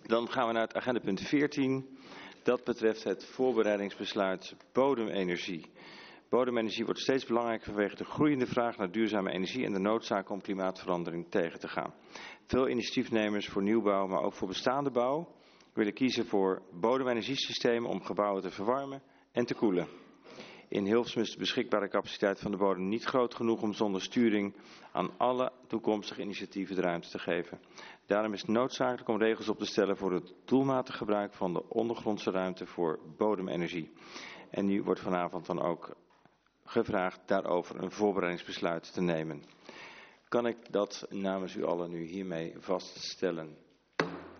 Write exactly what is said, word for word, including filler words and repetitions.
Dan gaan we naar het agendapunt veertien. Dat betreft het voorbereidingsbesluit bodemenergie. Bodemenergie wordt steeds belangrijker vanwege de groeiende vraag naar duurzame energie en de noodzaak om klimaatverandering tegen te gaan. Veel initiatiefnemers voor nieuwbouw, maar ook voor bestaande bouw, willen kiezen voor bodemenergiesystemen om gebouwen te verwarmen en te koelen. In Hilversum is de beschikbare capaciteit van de bodem niet groot genoeg om zonder sturing aan alle toekomstige initiatieven de ruimte te geven. Daarom is het noodzakelijk om regels op te stellen voor het doelmatig gebruik van de ondergrondse ruimte voor bodemenergie. En nu wordt vanavond dan ook gevraagd daarover een voorbereidingsbesluit te nemen. Kan ik dat namens u allen nu hiermee vaststellen?